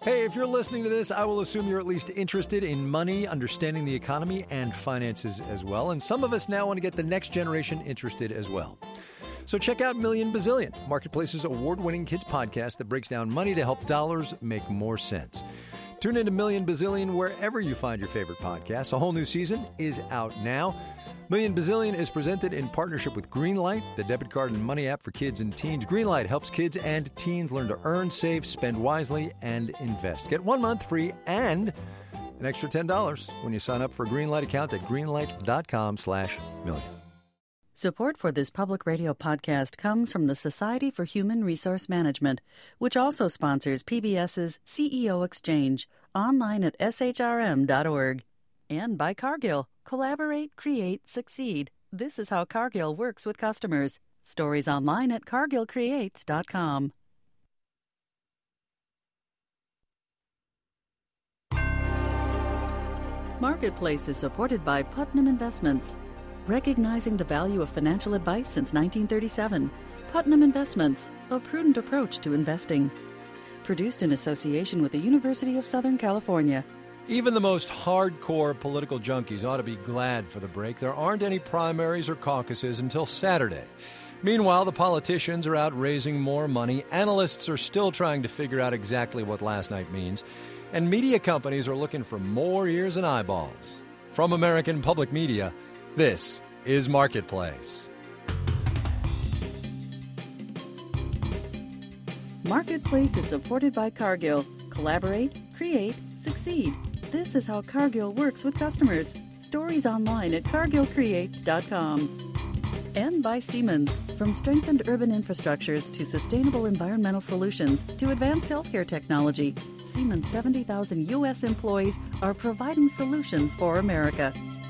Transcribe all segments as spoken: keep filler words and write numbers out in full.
Hey, if you're listening to this, I will assume you're at least interested in money, understanding the economy, and finances as well. And some of us now want to get the next generation interested as well. So check out Million Bazillion, Marketplace's award-winning kids podcast that breaks down money to help dollars make more sense. Tune into Million Bazillion wherever you find your favorite podcasts. A whole new season is out now. Million Bazillion is presented in partnership with Greenlight, the debit card and money app for kids and teens. Greenlight helps kids and teens learn to earn, save, spend wisely, and invest. Get one month free and an extra ten dollars when you sign up for a Greenlight account at greenlight.com slash million. Support for this public radio podcast comes from the Society for Human Resource Management, which also sponsors PBS's C E O Exchange, online at s h r m dot org. And by Cargill. Collaborate, create, succeed. This is how Cargill works with customers. Stories online at cargill creates dot com. Marketplace is supported by Putnam Investments. Recognizing the value of financial advice since nineteen thirty-seven. Putnam Investments, a prudent approach to investing. Produced in association with the University of Southern California. Even the most hardcore political junkies ought to be glad for the break. There aren't any primaries or caucuses until Saturday. Meanwhile, the politicians are out raising more money. Analysts are still trying to figure out exactly what last night means. And media companies are looking for more ears and eyeballs. From American Public Media, this is Marketplace. Marketplace is supported by Cargill. Collaborate, create, succeed. This is how Cargill works with customers. Stories online at cargill creates dot com. And by Siemens. From strengthened urban infrastructures to sustainable environmental solutions to advanced healthcare technology, Siemens' seventy thousand U S employees are providing solutions for America.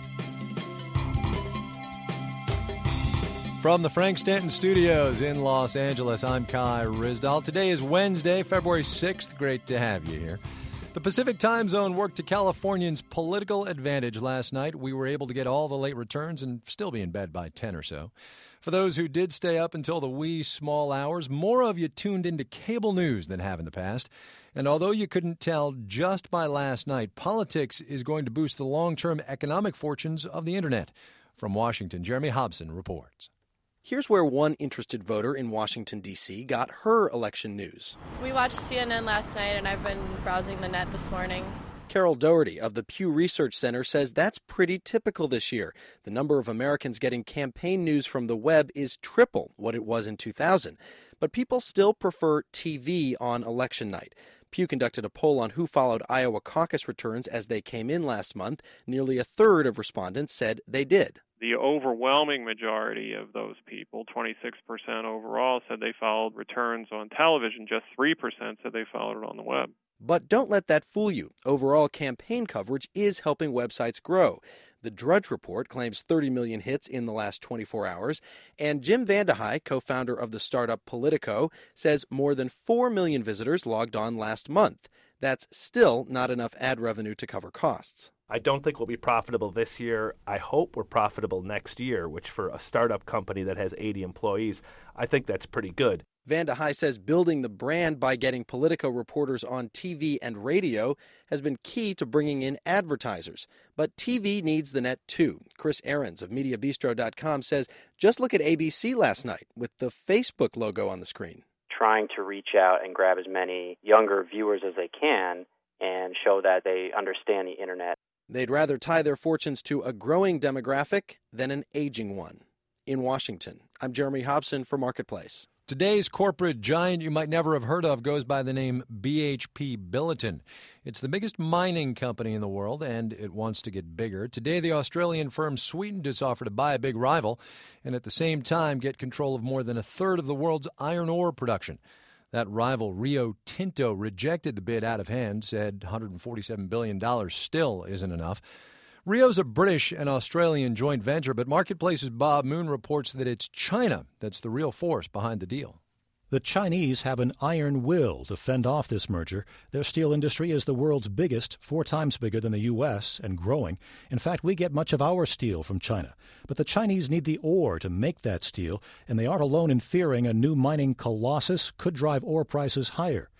From the Frank Stanton Studios in Los Angeles, I'm Kai Ryssdal. Today is Wednesday, February sixth. Great to have you here. The Pacific time zone worked to Californians' political advantage last night. We were able to get all the late returns and still be in bed by ten or so. For those who did stay up until the wee small hours, more of you tuned into cable news than have in the past. And although you couldn't tell just by last night, politics is going to boost the long-term economic fortunes of the Internet. From Washington, Jeremy Hobson reports. Here's where one interested voter in Washington, D C got her election news. We watched C N N last night, and I've been browsing the net this morning. Carol Doherty of the Pew Research Center says that's pretty typical this year. The number of Americans getting campaign news from the web is triple what it was in two thousand. But people still prefer T V on election night. Pew conducted a poll on who followed Iowa caucus returns as they came in last month. Nearly a third of respondents said they did. The overwhelming majority of those people, twenty-six percent overall, said they followed returns on television. Just three percent said they followed it on the web. But don't let that fool you. Overall campaign coverage is helping websites grow. The Drudge Report claims thirty million hits in the last twenty-four hours. And Jim Vandehei, co-founder of the startup Politico, says more than four million visitors logged on last month. That's still not enough ad revenue to cover costs. I don't think we'll be profitable this year. I hope we're profitable next year, which for a startup company that has eighty employees, I think that's pretty good. Vandehei says building the brand by getting Politico reporters on T V and radio has been key to bringing in advertisers. But T V needs the net too. Chris Ahrens of Media Bistro dot com says just look at A B C last night with the Facebook logo on the screen. Trying to reach out and grab as many younger viewers as they can and show that they understand the internet. They'd rather tie their fortunes to a growing demographic than an aging one. In Washington, I'm Jeremy Hobson for Marketplace. Today's corporate giant you might never have heard of goes by the name B H P Billiton. It's the biggest mining company in the world, and it wants to get bigger. Today, the Australian firm sweetened its offer to buy a big rival and at the same time get control of more than a third of the world's iron ore production. That rival, Rio Tinto, rejected the bid out of hand, said one hundred forty-seven billion dollars still isn't enough. Rio's a British and Australian joint venture, but Marketplace's Bob Moon reports that it's China that's the real force behind the deal. The Chinese have an iron will to fend off this merger. Their steel industry is the world's biggest, four times bigger than the U S, and growing. In fact, we get much of our steel from China. But the Chinese need the ore to make that steel, and they aren't alone in fearing a new mining colossus could drive ore prices higher.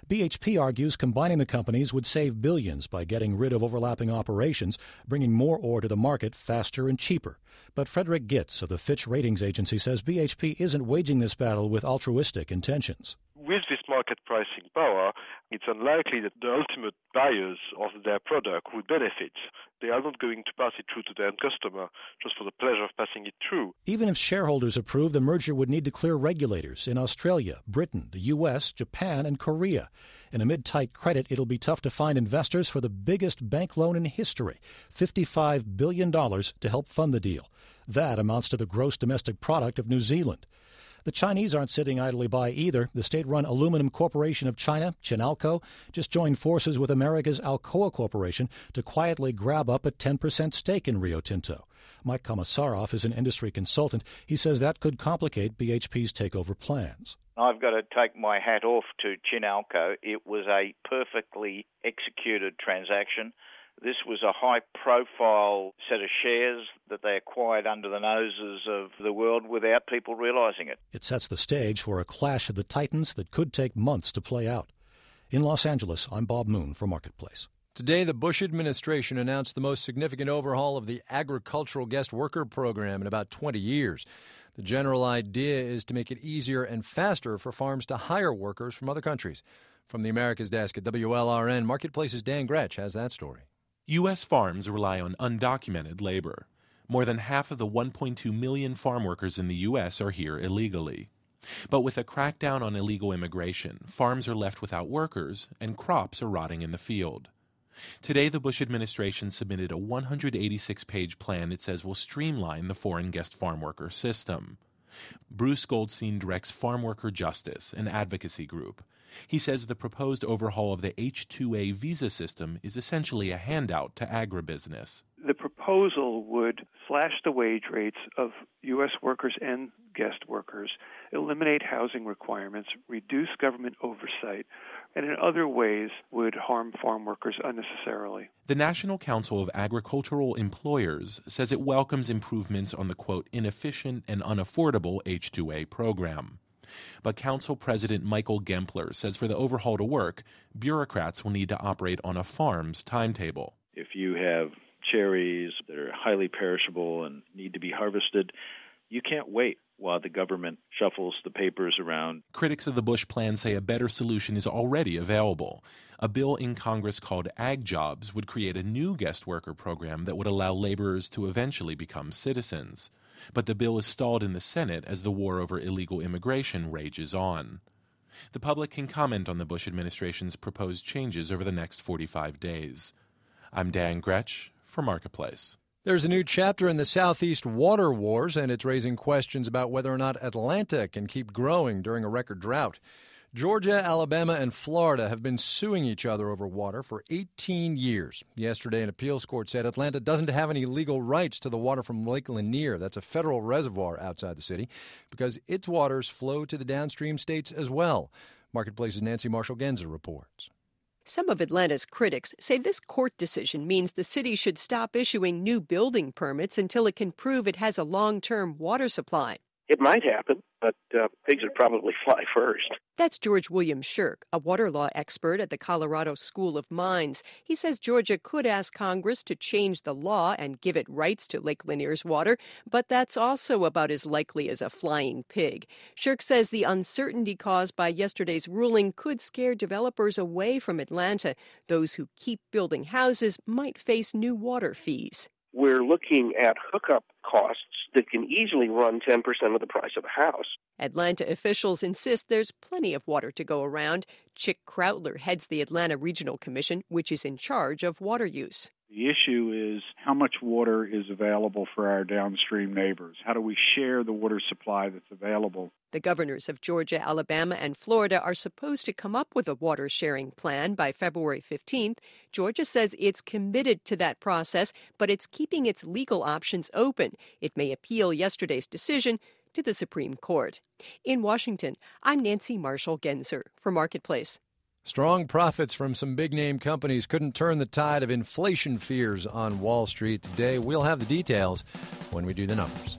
B H P argues combining the companies would save billions by getting rid of overlapping operations, bringing more ore to the market faster and cheaper. But Frederick Gitz of the Fitch Ratings Agency says B H P isn't waging this battle with altruistic intentions. With this market pricing power, it's unlikely that the ultimate buyers of their product would benefit. They are not going to pass it through to the end customer just for the pleasure of passing it through. Even if shareholders approve, the merger would need to clear regulators in Australia, Britain, the U S, Japan, and Korea. And amid tight credit, it'll be tough to find investors for the biggest bank loan in history, fifty-five billion dollars, to help fund the deal. That amounts to the gross domestic product of New Zealand. The Chinese aren't sitting idly by either. The state-run Aluminum Corporation of China, Chinalco, just joined forces with America's Alcoa Corporation to quietly grab up a ten percent stake in Rio Tinto. Mike Komisarov is an industry consultant. He says that could complicate B H P's takeover plans. I've got to take my hat off to Chinalco. It was a perfectly executed transaction. This was a high-profile set of shares that they acquired under the noses of the world without people realizing it. It sets the stage for a clash of the titans that could take months to play out. In Los Angeles, I'm Bob Moon for Marketplace. Today, the Bush administration announced the most significant overhaul of the agricultural guest worker program in about twenty years. The general idea is to make it easier and faster for farms to hire workers from other countries. From the Americas Desk at W L R N, Marketplace's Dan Gretsch has that story. U S farms rely on undocumented labor. More than half of the one point two million farm workers in the U S are here illegally. But with a crackdown on illegal immigration, farms are left without workers and crops are rotting in the field. Today, the Bush administration submitted a one hundred eighty-six page plan it says will streamline the foreign guest farm worker system. Bruce Goldstein directs Farm Worker Justice, an advocacy group. He says the proposed overhaul of the H two A visa system is essentially a handout to agribusiness. The proposal would slash the wage rates of U S workers and guest workers, eliminate housing requirements, reduce government oversight, and in other ways would harm farm workers unnecessarily. The National Council of Agricultural Employers says it welcomes improvements on the, quote, inefficient and unaffordable H two A program. But Council President Michael Gempler says for the overhaul to work, bureaucrats will need to operate on a farm's timetable. If you have cherries that are highly perishable and need to be harvested, you can't wait while the government shuffles the papers around. Critics of the Bush plan say a better solution is already available. A bill in Congress called Ag Jobs would create a new guest worker program that would allow laborers to eventually become citizens. But the bill is stalled in the Senate as the war over illegal immigration rages on. The public can comment on the Bush administration's proposed changes over the next forty-five days. I'm Dan Gretsch for Marketplace. There's a new chapter in the Southeast water wars, and it's raising questions about whether or not Atlanta can keep growing during a record drought. Georgia, Alabama, and Florida have been suing each other over water for eighteen years. Yesterday, an appeals court said Atlanta doesn't have any legal rights to the water from Lake Lanier. That's a federal reservoir outside the city, because its waters flow to the downstream states as well. Marketplace's Nancy Marshall-Genzer reports. Some of Atlanta's critics say this court decision means the city should stop issuing new building permits until it can prove it has a long-term water supply. It might happen, but uh, pigs would probably fly first. That's George William Shirk, a water law expert at the Colorado School of Mines. He says Georgia could ask Congress to change the law and give it rights to Lake Lanier's water, but that's also about as likely as a flying pig. Shirk says the uncertainty caused by yesterday's ruling could scare developers away from Atlanta. Those who keep building houses might face new water fees. We're looking at hookup costs that can easily run ten percent of the price of a house. Atlanta officials insist there's plenty of water to go around. Chick Krautler heads the Atlanta Regional Commission, which is in charge of water use. The issue is how much water is available for our downstream neighbors. How do we share the water supply that's available? The governors of Georgia, Alabama, and Florida are supposed to come up with a water sharing plan by February fifteenth. Georgia says it's committed to that process, but it's keeping its legal options open. It may appeal yesterday's decision to the Supreme Court. In Washington, I'm Nancy Marshall-Genzer for Marketplace. Strong profits from some big-name companies couldn't turn the tide of inflation fears on Wall Street today. We'll have the details when we do the numbers.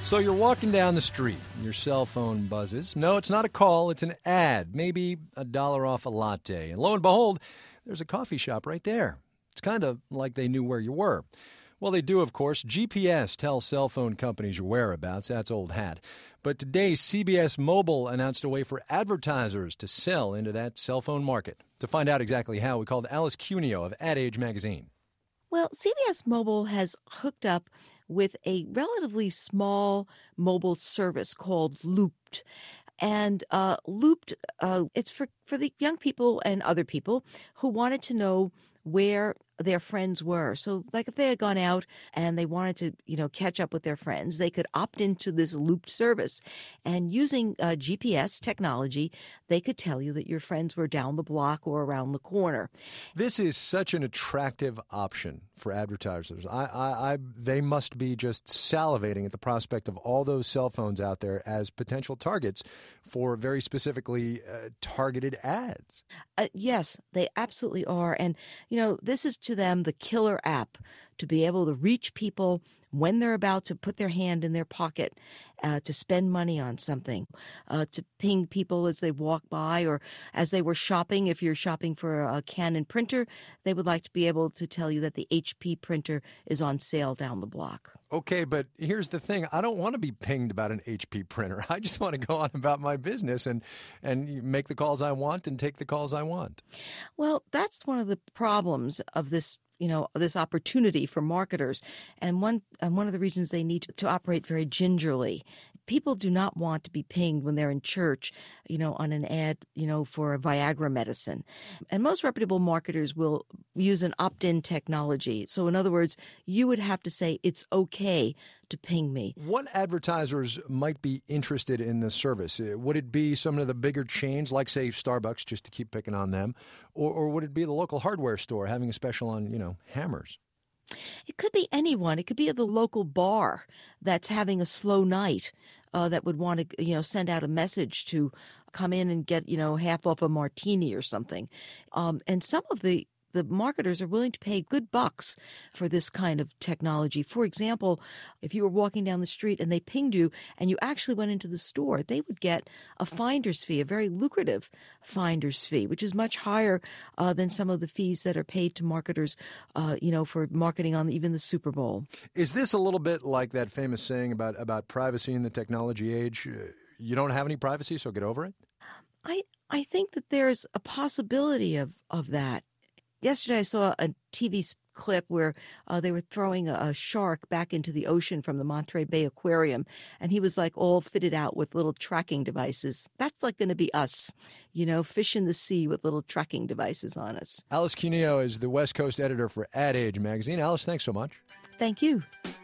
So you're walking down the street, and your cell phone buzzes. No, it's not a call, it's an ad, maybe a dollar off a latte. And lo and behold, there's a coffee shop right there. It's kind of like they knew where you were. Well, they do, of course. G P S tells cell phone companies your whereabouts. That's old hat. But today, C B S Mobile announced a way for advertisers to sell into that cell phone market. To find out exactly how, we called Alice Cuneo of Ad Age magazine. Well, C B S Mobile has hooked up with a relatively small mobile service called Looped. And uh, Looped, uh, it's for, for the young people and other people who wanted to know where their friends were. So like if they had gone out and they wanted to, you know, catch up with their friends, they could opt into this Looped service. And using uh, G P S technology, they could tell you that your friends were down the block or around the corner. This is such an attractive option for advertisers. I, I, I, they must be just salivating at the prospect of all those cell phones out there as potential targets for very specifically uh, targeted ads. Uh, yes, they absolutely are. And, you know, this is to them the killer app to be able to reach people when they're about to put their hand in their pocket uh, to spend money on something, uh, to ping people as they walk by or as they were shopping. If you're shopping for a Canon printer, they would like to be able to tell you that the H P printer is on sale down the block. Okay, but here's the thing. I don't want to be pinged about an H P printer. I just want to go on about my business and, and make the calls I want and take the calls I want. Well, that's one of the problems of this you know, this opportunity for marketers. And one and one of the reasons they need to, to operate very gingerly. People do not want to be pinged when they're in church, you know, on an ad, you know, for a Viagra medicine. And most reputable marketers will use an opt-in technology. So in other words, you would have to say it's okay to ping me. What advertisers might be interested in this service? Would it be some of the bigger chains, like, say, Starbucks, just to keep picking on them? Or, or would it be the local hardware store having a special on, you know, hammers? It could be anyone. It could be at the local bar that's having a slow night uh, that would want to, you know, send out a message to come in and get, you know, half off a martini or something. Um, and some of the The marketers are willing to pay good bucks for this kind of technology. For example, if you were walking down the street and they pinged you and you actually went into the store, they would get a finder's fee, a very lucrative finder's fee, which is much higher uh, than some of the fees that are paid to marketers, uh, you know, for marketing on even the Super Bowl. Is this a little bit like that famous saying about, about privacy in the technology age? You don't have any privacy, so get over it? I, I think that there's a possibility of, of that. Yesterday, I saw a T V clip where uh, they were throwing a, a shark back into the ocean from the Monterey Bay Aquarium, and he was like all fitted out with little tracking devices. That's like going to be us, you know, fish in the sea with little tracking devices on us. Alice Cuneo is the West Coast editor for Ad Age magazine. Alice, thanks so much. Thank you.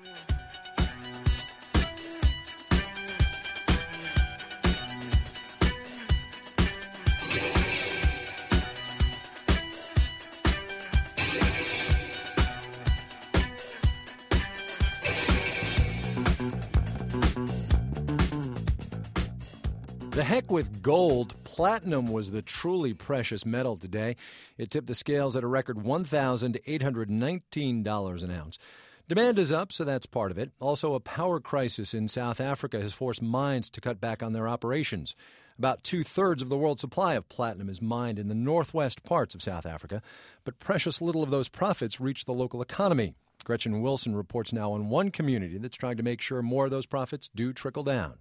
The heck with gold. Platinum was the truly precious metal today. It tipped the scales at a record one thousand eight hundred nineteen dollars an ounce. Demand is up, so that's part of it. Also, a power crisis in South Africa has forced mines to cut back on their operations. About two-thirds of the world's supply of platinum is mined in the northwest parts of South Africa, but precious little of those profits reach the local economy. Gretchen Wilson reports now on one community that's trying to make sure more of those profits do trickle down.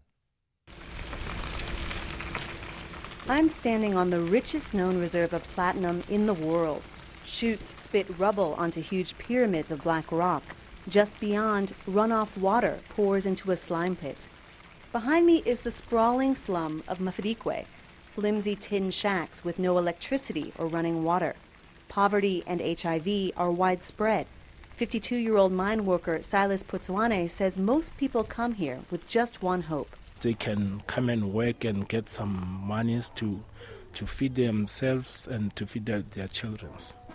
I'm standing on the richest known reserve of platinum in the world. Chutes spit rubble onto huge pyramids of black rock. Just beyond, runoff water pours into a slime pit. Behind me is the sprawling slum of Mafetikwe, flimsy tin shacks with no electricity or running water. Poverty and H I V are widespread. fifty-two-year-old mine worker Silas Putswane says most people come here with just one hope. They can come and work and get some monies to to feed themselves and to feed their, their children.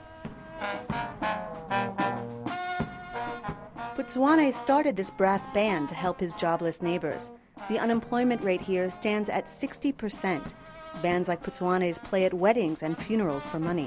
Putswane started this brass band to help his jobless neighbors. The unemployment rate here stands at sixty percent. Bands like Putswane's play at weddings and funerals for money.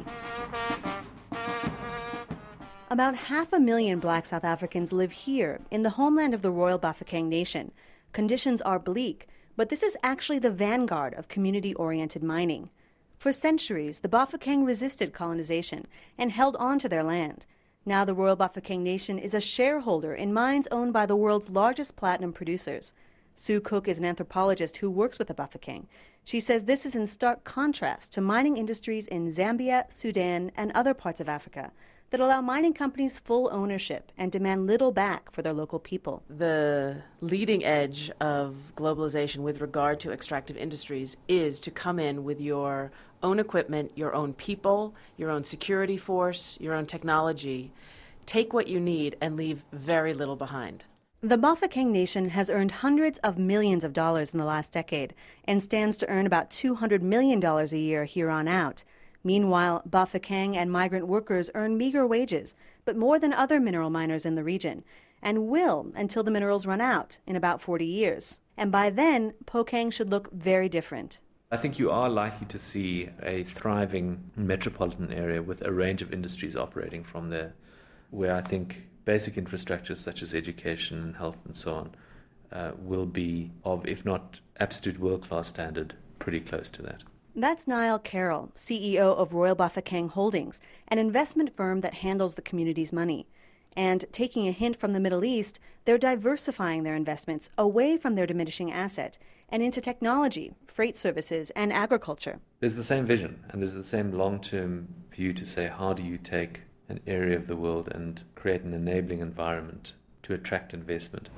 About half a million black South Africans live here in the homeland of the Royal Bafokeng Nation. Conditions are bleak, but this is actually the vanguard of community-oriented mining. For centuries, the Bafokeng resisted colonization and held on to their land. Now the Royal Bafokeng Nation is a shareholder in mines owned by the world's largest platinum producers. Sue Cook is an anthropologist who works with the Bafokeng. She says this is in stark contrast to mining industries in Zambia, Sudan, and other parts of Africa that allow mining companies full ownership and demand little back for their local people. The leading edge of globalization with regard to extractive industries is to come in with your own equipment, your own people, your own security force, your own technology. Take what you need and leave very little behind. The Bafokeng Nation has earned hundreds of millions of dollars in the last decade and stands to earn about two hundred million dollars a year here on out. Meanwhile, Bafokeng and migrant workers earn meager wages, but more than other mineral miners in the region, and will until the minerals run out in about forty years. And by then, Pokeng should look very different. I think you are likely to see a thriving metropolitan area with a range of industries operating from there, where I think basic infrastructures such as education and health and so on uh, will be of, if not absolute world-class standard, pretty close to that. That's Niall Carroll, C E O of Royal Bafokeng Holdings, an investment firm that handles the community's money. And taking a hint from the Middle East, they're diversifying their investments away from their diminishing asset and into technology, freight services, and agriculture. There's the same vision, and there's the same long-term view to say, how do you take an area of the world and create an enabling environment to attract investment?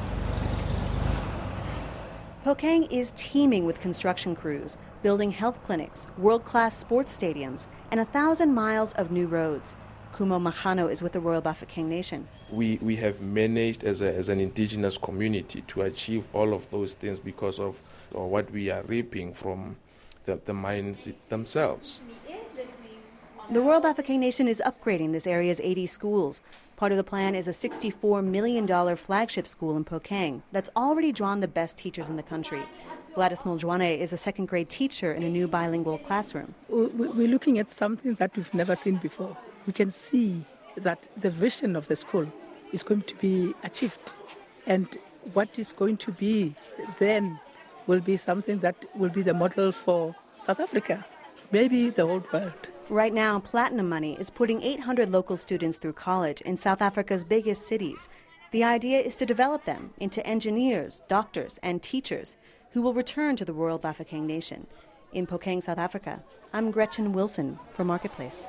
Pokeng is teeming with construction crews, building health clinics, world-class sports stadiums, and a thousand miles of new roads. Kumo Machano is with the Royal Bafokeng Nation. We we have managed as, a, as an indigenous community to achieve all of those things because of or what we are reaping from the, the mines themselves. The Royal Bafokeng Nation is upgrading this area's eighty schools. Part of the plan is a sixty-four million dollars flagship school in Pokeng that's already drawn the best teachers in the country. Gladys Moljwane is a second-grade teacher in a new bilingual classroom. We're looking at something that we've never seen before. We can see that the vision of the school is going to be achieved. And what is going to be then will be something that will be the model for South Africa, maybe the whole world. Right now, Platinum Money is putting eight hundred local students through college in South Africa's biggest cities. The idea is to develop them into engineers, doctors, and teachers who will return to the Royal Bafokeng Nation. In Pokeng, South Africa, I'm Gretchen Wilson for Marketplace.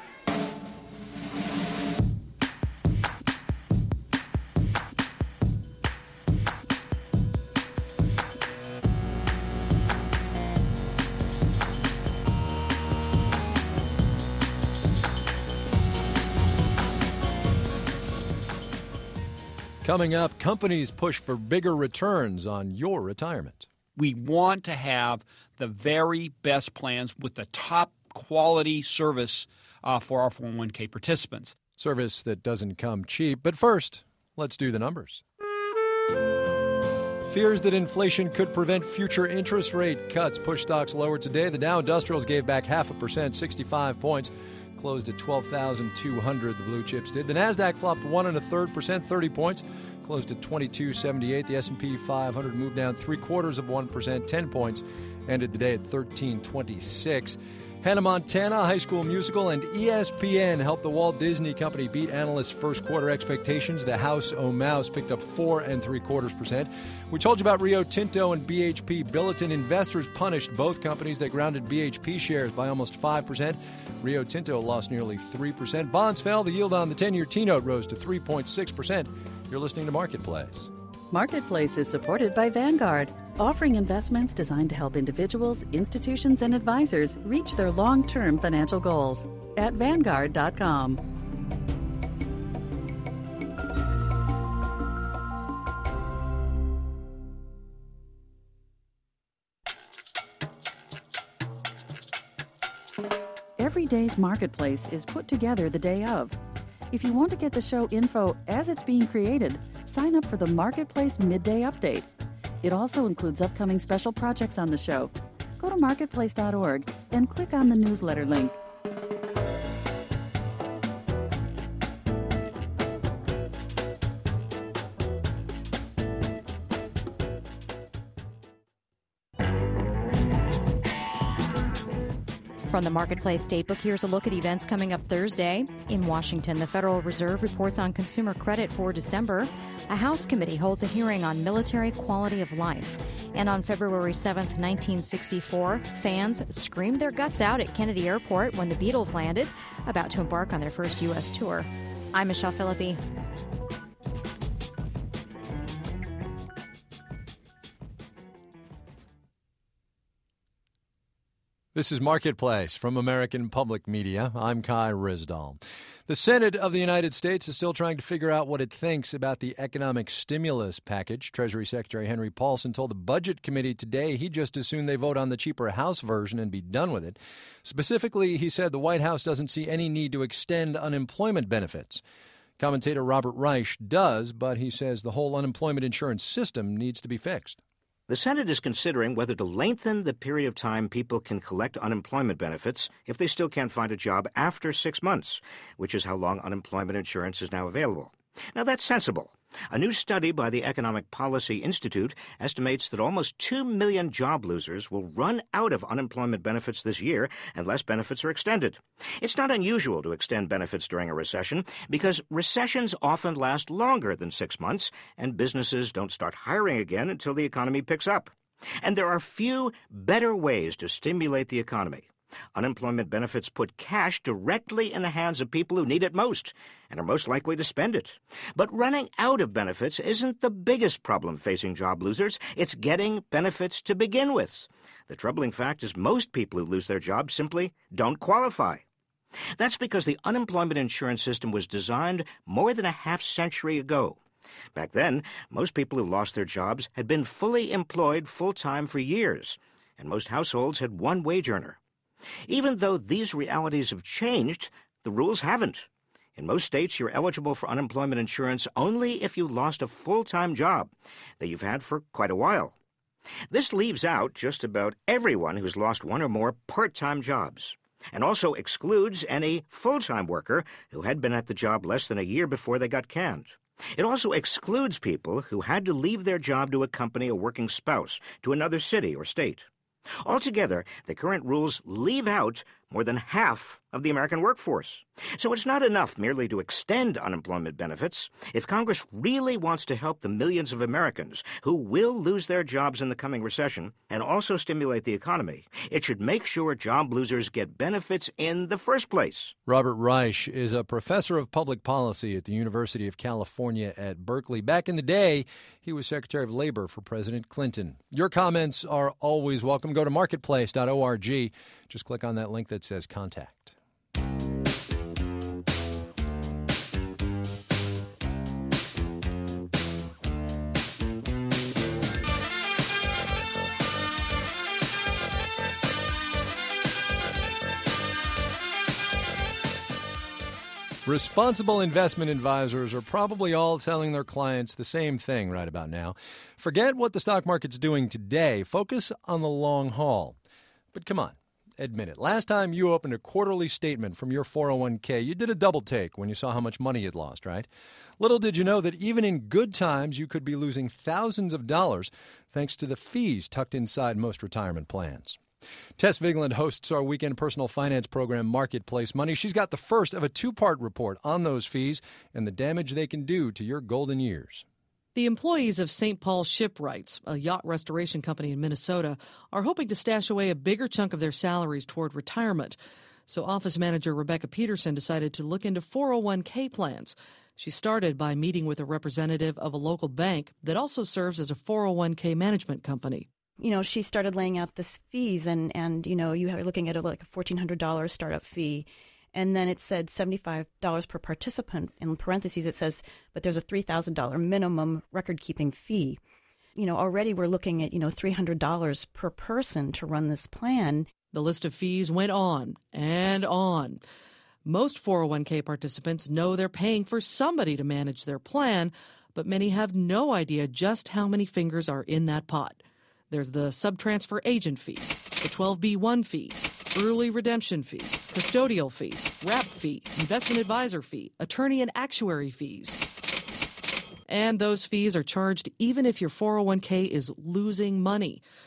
Coming up, companies push for bigger returns on your retirement. We want to have the very best plans with the top quality service uh, for our four oh one k participants. Service that doesn't come cheap. But first, let's do the numbers. Fears that inflation could prevent future interest rate cuts push stocks lower today. The Dow Industrials gave back half a percent, sixty-five points. Closed at twelve thousand two hundred, the blue chips did. The Nasdaq flopped one and a third percent, thirty points, closed at twenty-two seventy-eight. The S and P five hundred moved down three quarters of one percent, ten points, ended the day at thirteen twenty-six. Hannah Montana, High School Musical, and E S P N helped the Walt Disney Company beat analysts' first quarter expectations. The House O' Mouse picked up four and three quarters percent. We told you about Rio Tinto and B H P. Billiton investors punished both companies. They grounded B H P shares by almost five percent. Rio Tinto lost nearly three percent. Bonds fell. The yield on the ten-year T-note rose to three point six percent. You're listening to Marketplace. Marketplace is supported by Vanguard, offering investments designed to help individuals, institutions, and advisors reach their long-term financial goals at Vanguard dot com. Every day's Marketplace is put together the day of. If you want to get the show info as it's being created, sign up for the Marketplace Midday Update. It also includes upcoming special projects on the show. Go to marketplace dot org and click on the newsletter link. From the Marketplace Datebook, here's a look at events coming up Thursday. In Washington, the Federal Reserve reports on consumer credit for December. A House committee holds a hearing on military quality of life. And on February seventh, nineteen sixty-four, fans screamed their guts out at Kennedy Airport when the Beatles landed, about to embark on their first U S tour. I'm Michelle Philippi. This is Marketplace from American Public Media. I'm Kai Risdall. The Senate of the United States is still trying to figure out what it thinks about the economic stimulus package. Treasury Secretary Henry Paulson told the Budget Committee today he'd just as soon they vote on the cheaper House version and be done with it. Specifically, he said the White House doesn't see any need to extend unemployment benefits. Commentator Robert Reich does, but he says the whole unemployment insurance system needs to be fixed. The Senate is considering whether to lengthen the period of time people can collect unemployment benefits if they still can't find a job after six months, which is how long unemployment insurance is now available. Now, that's sensible. A new study by the Economic Policy Institute estimates that almost two million job losers will run out of unemployment benefits this year unless benefits are extended. It's not unusual to extend benefits during a recession because recessions often last longer than six months and businesses don't start hiring again until the economy picks up. And there are few better ways to stimulate the economy. Unemployment benefits put cash directly in the hands of people who need it most and are most likely to spend it. But running out of benefits isn't the biggest problem facing job losers. It's getting benefits to begin with. The troubling fact is most people who lose their jobs simply don't qualify. That's because the unemployment insurance system was designed more than a half century ago. Back then, most people who lost their jobs had been fully employed full-time for years, and most households had one wage earner. Even though these realities have changed, the rules haven't. In most states, you're eligible for unemployment insurance only if you lost a full-time job that you've had for quite a while. This leaves out just about everyone who's lost one or more part-time jobs, and also excludes any full-time worker who had been at the job less than a year before they got canned. It also excludes people who had to leave their job to accompany a working spouse to another city or state. Altogether, the current rules leave out more than half of the American workforce. So it's not enough merely to extend unemployment benefits. If Congress really wants to help the millions of Americans who will lose their jobs in the coming recession and also stimulate the economy, it should make sure job losers get benefits in the first place. Robert Reich is a professor of public policy at the University of California at Berkeley. Back in the day, he was Secretary of Labor for President Clinton. Your comments are always welcome. Go to marketplace dot org. Just click on that link that says contact. Responsible investment advisors are probably all telling their clients the same thing right about now. Forget what the stock market's doing today. Focus on the long haul. But come on, admit it. Last time you opened a quarterly statement from your four oh one k, you did a double take when you saw how much money you'd lost, right? Little did you know that even in good times, you could be losing thousands of dollars thanks to the fees tucked inside most retirement plans. Tess Vigland hosts our weekend personal finance program, Marketplace Money. She's got the first of a two-part report on those fees and the damage they can do to your golden years. The employees of Saint Paul Shipwrights, a yacht restoration company in Minnesota, are hoping to stash away a bigger chunk of their salaries toward retirement. So office manager Rebecca Peterson decided to look into four oh one k plans. She started by meeting with a representative of a local bank that also serves as a four oh one k management company. You know, she started laying out the fees, and, and you know, you are looking at a, like a fourteen hundred dollars startup fee. And then it said seventy-five dollars per participant. In parentheses, it says, but there's a three thousand dollars minimum record-keeping fee. You know, already we're looking at, you know, three hundred dollars per person to run this plan. The list of fees went on and on. Most four oh one k participants know they're paying for somebody to manage their plan, but many have no idea just how many fingers are in that pot. There's the subtransfer agent fee, the twelve B one fee, early redemption fee, custodial fee, wrap fee, investment advisor fee, attorney and actuary fees. And those fees are charged even if your four oh one k is losing money.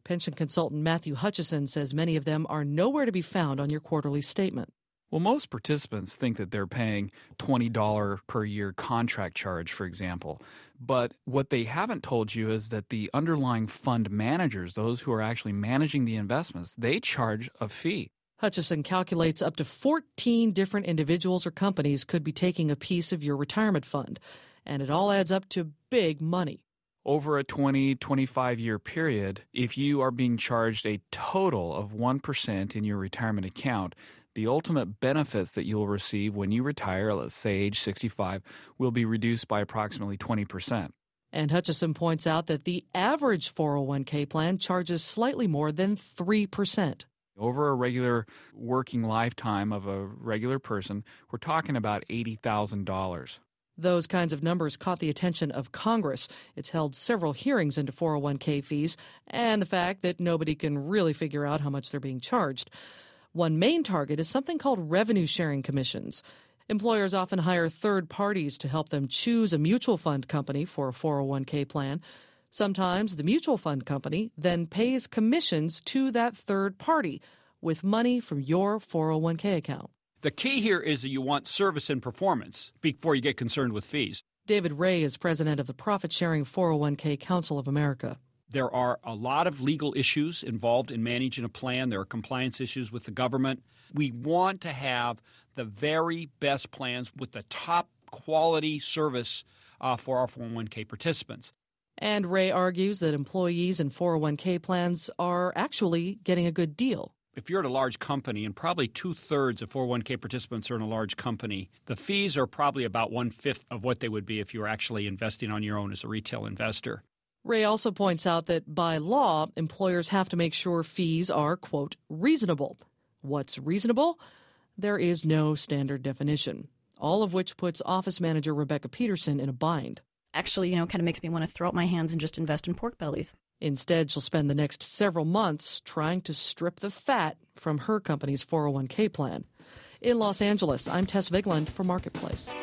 Pension consultant Matthew Hutchison says many of them are nowhere to be found on your quarterly statement. Well, most participants think that they're paying twenty dollars per year contract charge, for example. But what they haven't told you is that the underlying fund managers, those who are actually managing the investments, they charge a fee. Hutchison calculates up to fourteen different individuals or companies could be taking a piece of your retirement fund, and it all adds up to big money. Over a twenty, twenty-five year period, if you are being charged a total of one percent in your retirement account, the ultimate benefits that you will receive when you retire, let's say age sixty-five, will be reduced by approximately twenty percent. And Hutchison points out that the average four oh one k plan charges slightly more than three percent. Over a regular working lifetime of a regular person, we're talking about eighty thousand dollars. Those kinds of numbers caught the attention of Congress. It's held several hearings into four oh one k fees and the fact that nobody can really figure out how much they're being charged. One main target is something called revenue-sharing commissions. Employers often hire third parties to help them choose a mutual fund company for a four oh one k plan. Sometimes the mutual fund company then pays commissions to that third party with money from your four oh one k account. The key here is that you want service and performance before you get concerned with fees. David Ray is president of the Profit-Sharing four oh one k Council of America. There are a lot of legal issues involved in managing a plan. There are compliance issues with the government. We want to have the very best plans with the top quality service uh, for our four oh one k participants. And Ray argues that employees in four oh one k plans are actually getting a good deal. If you're at a large company, and probably two-thirds of four oh one k participants are in a large company, the fees are probably about one-fifth of what they would be if you were actually investing on your own as a retail investor. Ray also points out that by law, employers have to make sure fees are, quote, reasonable. What's reasonable? There is no standard definition, all of which puts office manager Rebecca Peterson in a bind. Actually, you know, kind of makes me want to throw up my hands and just invest in pork bellies. Instead, she'll spend the next several months trying to strip the fat from her company's four oh one k plan. In Los Angeles, I'm Tess Vigland for Marketplace.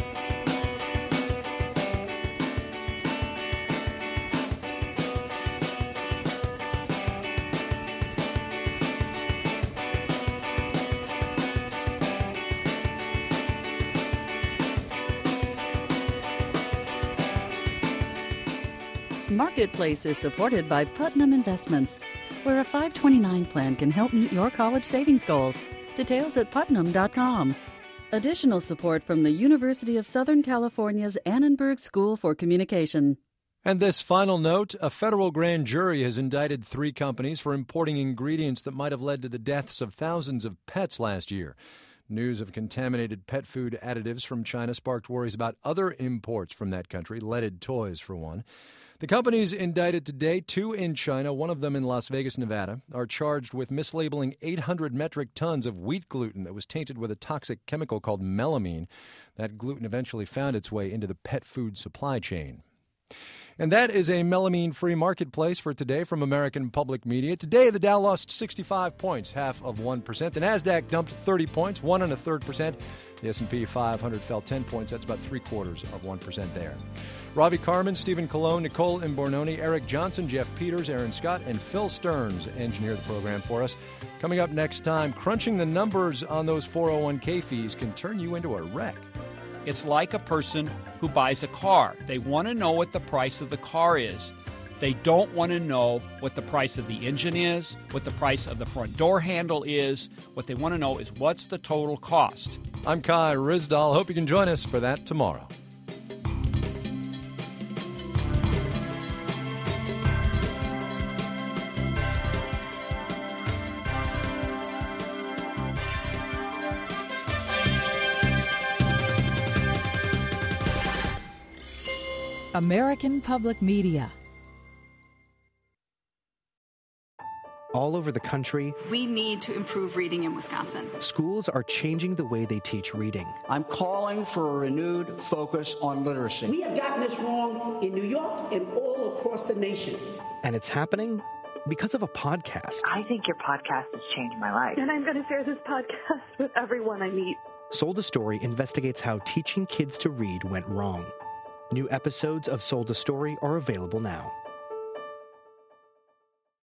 Marketplace is supported by Putnam Investments, where a five twenty-nine plan can help meet your college savings goals. Details at putnam dot com. Additional support from the University of Southern California's Annenberg School for Communication. And this final note, a federal grand jury has indicted three companies for importing ingredients that might have led to the deaths of thousands of pets last year. News of contaminated pet food additives from China sparked worries about other imports from that country, leaded toys for one. The companies indicted today, two in China, one of them in Las Vegas, Nevada, are charged with mislabeling eight hundred metric tons of wheat gluten that was tainted with a toxic chemical called melamine. That gluten eventually found its way into the pet food supply chain. And that is a melamine-free marketplace for today from American Public Media. Today, the Dow lost sixty-five points, half of one percent. The Nasdaq dumped thirty points, one and a third percent. The S and P five hundred fell ten points. That's about three quarters of one percent there. Ravi Carmen, Stephen Colon, Nicole Imbornoni, Eric Johnson, Jeff Peters, Aaron Scott, and Phil Stearns engineered the program for us. Coming up next time, crunching the numbers on those four oh one k fees can turn you into a wreck. It's like a person who buys a car. They want to know what the price of the car is. They don't want to know what the price of the engine is, what the price of the front door handle is. What they want to know is what's the total cost. I'm Kai Rizdal. Hope you can join us for that tomorrow. American Public Media. All over the country, we need to improve reading in Wisconsin. Schools are changing the way they teach reading. I'm calling for a renewed focus on literacy. We have gotten this wrong in New York and all across the nation. And it's happening because of a podcast. I think your podcast has changed my life. And I'm going to share this podcast with everyone I meet. Sold a Story investigates how teaching kids to read went wrong. New episodes of Sold a Story are available now.